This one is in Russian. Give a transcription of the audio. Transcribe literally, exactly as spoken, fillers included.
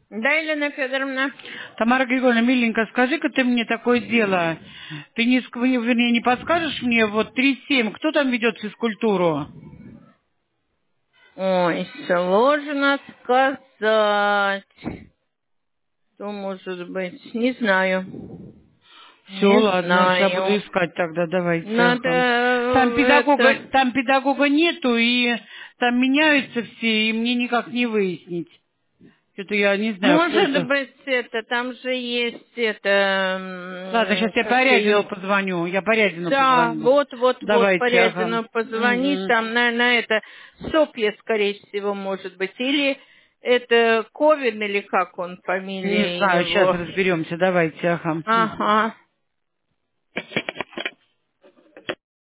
Да, Елена Федоровна? Тамара Григорьевна, миленько, скажи-ка ты мне такое дело. Ты не, ск- вернее, не подскажешь мне, вот три семь, кто там ведет физкультуру? Ой, сложно сказать. Что может быть? Не знаю. Все, Не ладно, сейчас буду знаю. искать тогда, давайте. Надо Ага. Там э, педагога, это... там педагога нету, и там меняются все, и мне никак не выяснить. Это я не знаю, кто Может это. быть, это, там же есть это, Ладно, сейчас м, я как Порядину ее... позвоню, я Порядину Да, позвоню. вот, вот, вот, Давайте, ага. Порядину позвонить, Угу. там, на, на это, Софья, скорее всего, может быть, или это Ковин, или как он, Не фамилия знаю, сейчас его. разберемся, давайте, ага. Мгм. Ага.